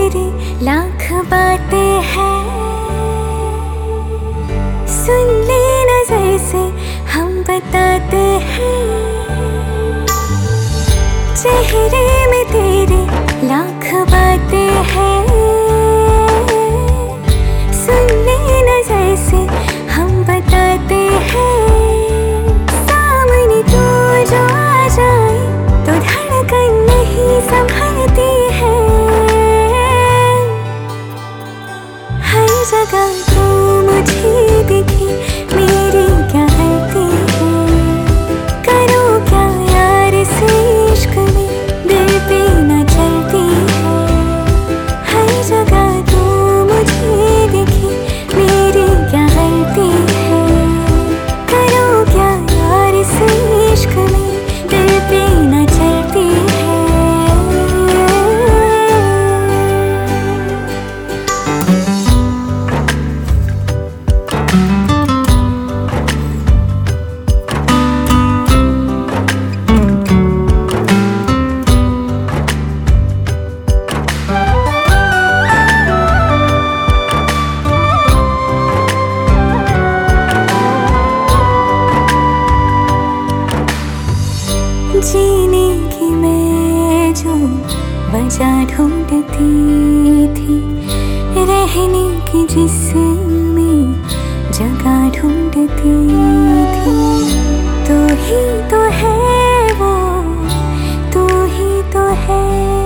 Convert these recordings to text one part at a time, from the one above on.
तेरी लाख बातें हैं, सुन ले नजर से हम बताते हैं। चेहरे में तेरे लाख बातें हैं, सुन ले नजर से हम बताते हैं। सामने तू जो आ जाए तो धड़कन नहीं संभलती है। हर जगह तू मुझे दिखी, मेरी क्या गलती है। करूँ क्या यार से इश्क में, दिल पे न चलती है। हर जगह तू मुझे दिखी, मेरी क्या गलती है। करूँ क्या यार से इश्क में, दिल पे न चलती है। जीने की मैं जो वजह ढूंढती थी, रहने की जिसमें जगह ढूंढती थी। तू ही तो है वो, तू ही तो है।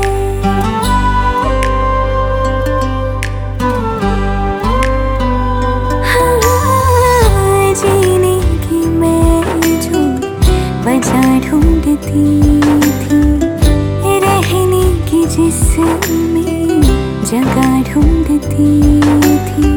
हाँ, जीने की मैं जो वजह ढूंढती थी, रहने की जिसमें जगह ढूंढती थी।